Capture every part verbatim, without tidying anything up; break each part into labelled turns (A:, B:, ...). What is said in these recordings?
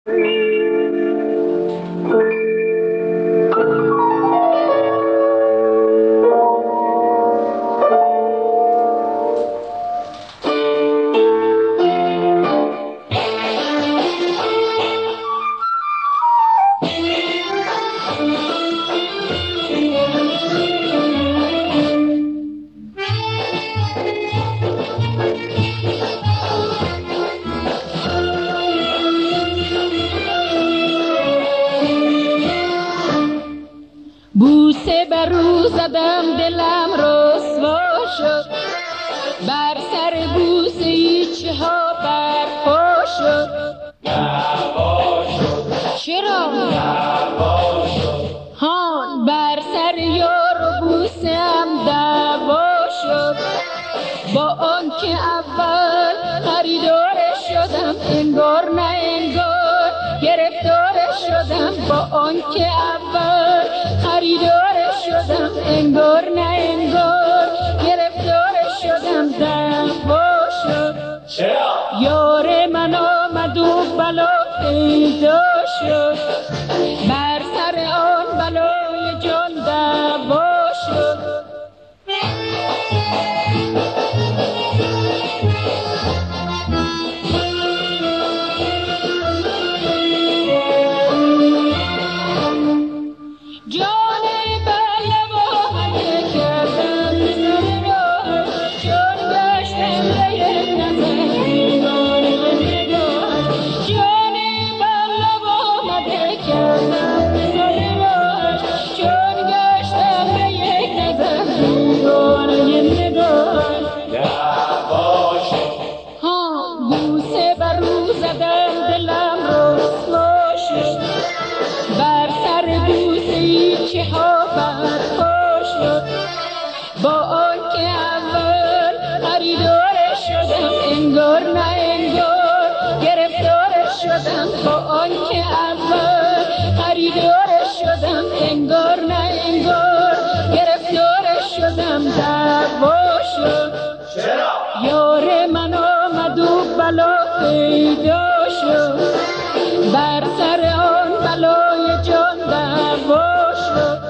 A: بوسه بر رو زدم دلم رسوا شد، بر سر بوسه ایچه ها برپا شد.
B: دعوا شد،
A: چرا؟
B: دعوا شد،
A: هان بر سر یار و بوسه هم دعوا شد. با آنکه اول خریدارش شدم، انگار نه انگار گرفتارش شدم. با آنکه اول خریدارش شدم، انگار نه انگار گرفتارش شدم. دعوا شد،
B: چرا؟
A: یار من آمد و بلا پیدا شد، بر سر آن بلای جان دعوا شد. جان بلوا کردم سر راه، چون گشتم به یک نظر دیوانه نگاه. جان بلوا کردم سر راه، چون گشتم به یک نظر دیوانه نگاه.
B: دعوا شد،
A: ها بوسه بر رو زدم دلم رسوا شد، بر سر بوسه ایچه ها برپا شد. با آنکه اول خریدارش شدم، انگار نه انگار گرفتارش شدم. با آنکه اول خریدارش شدم، انگار نه انگار گرفتارش شدم. دعوا شد،
B: چرا؟
A: یار من آمد و بلا پیدا شد، بر سر آن بلای جان دعوا شد.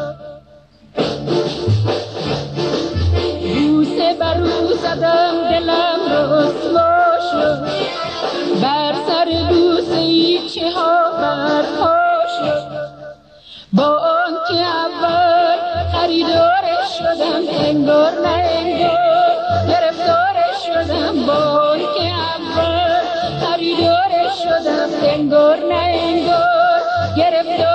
A: بوسه بر رو زدم دلم رسوا شد، بر سر بوسه ایچه ها برپا شد. با آنکه اول خریدارش شدم، انگار نه انگار گرفتارش شدم. با آنکه اول خریدارش شدم، انگار نه انگار گرفتارش